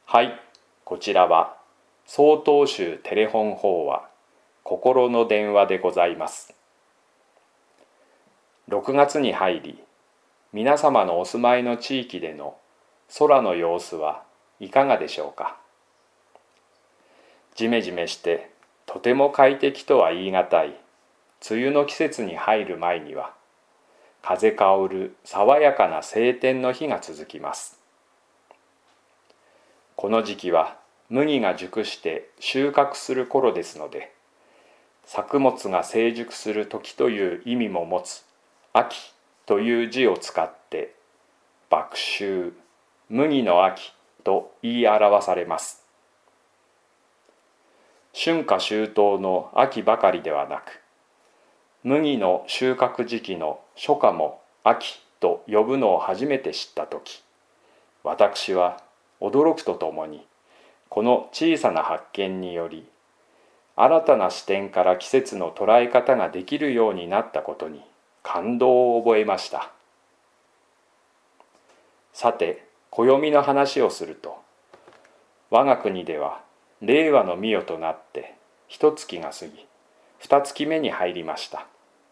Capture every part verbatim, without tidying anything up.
はい、こちらは曹洞宗テレフォン法話心の電話でございます。ろくがつに入り、皆様のお住まいの地域での空の様子はいかがでしょうか。じめじめしてとても快適とは言い難い梅雨の季節に入る前には、風香る爽やかな晴天の日が続きます。この時期は麦が熟して収穫する頃ですので、作物が成熟する時という意味も持つ秋という字を使って麦秋、麦の秋と言い表されます。春夏秋冬の秋ばかりではなく、麦の収穫時期の初夏も秋と呼ぶのを初めて知ったとき、私は驚くとともに、この小さな発見により、新たな視点から季節の捉え方ができるようになったことに感動を覚えました。さて、暦の話をすると、我が国では令和の御代となって一月が過ぎ、二月目に入りました。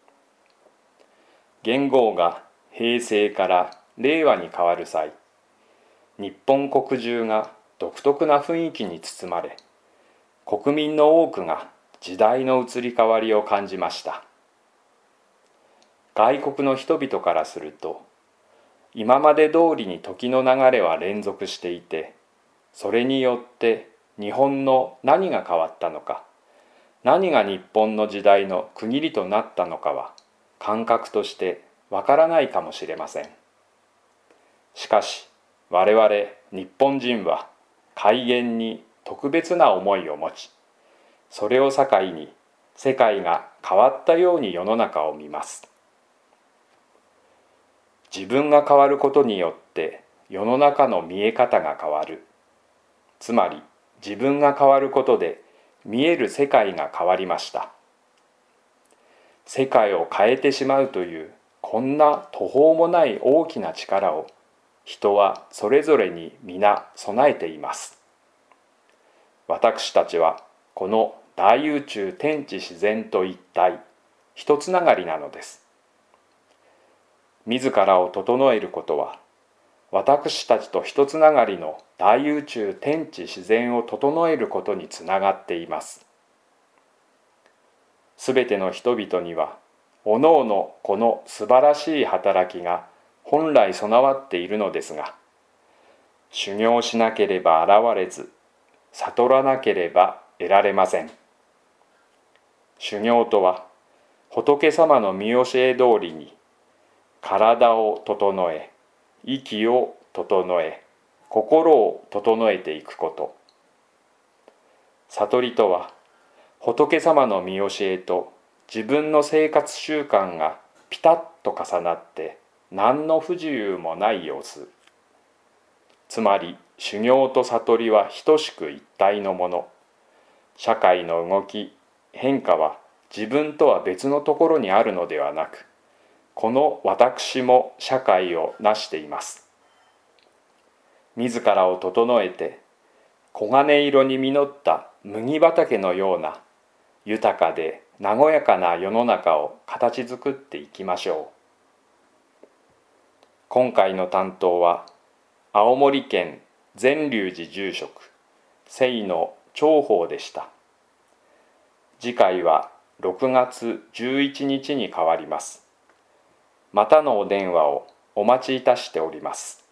元号が平成から令和に変わる際、日本国中が独特な雰囲気に包まれ、国民の多くが時代の移り変わりを感じました。外国の人々からすると、今まで通りに時の流れは連続していて、それによって日本の何が変わったのか、何が日本の時代の区切りとなったのかは、感覚としてわからないかもしれません。しかし、我々日本人は改元に特別な思いを持ち、それを境に世界が変わったように世の中を見ます。自分が変わることによって世の中の見え方が変わる。つまり自分が変わることで見える世界が変わりました。世界を変えてしまうというこんな途方もない大きな力を人はそれぞれに皆備えています。私たちはこの大宇宙天地自然と一体、一つながりなのです。自らを整えることは、私たちと一つながりの大宇宙天地自然を整えることにつながっています。すべての人々には、おのおのこの素晴らしい働きが本来備わっているのですが、修行しなければ現れず、悟らなければ得られません。修行とは、仏様の見教え通りに、体を整え、息を整え、心を整えていくこと。悟りとは、仏様の見教えと自分の生活習慣がピタッと重なって何の不自由もない様子。つまり修行と悟りは等しく一体のもの。社会の動き、変化は自分とは別のところにあるのではなく、この私も社会を成しています。自らを整えて、黄金色に実った麦畑のような豊かで和やかな世の中を形作っていきましょう。今回の担当は青森県善隆寺住職清野長法でした。次回はろくがつじゅういちにちに変わります。またのお電話をお待ちいたしております。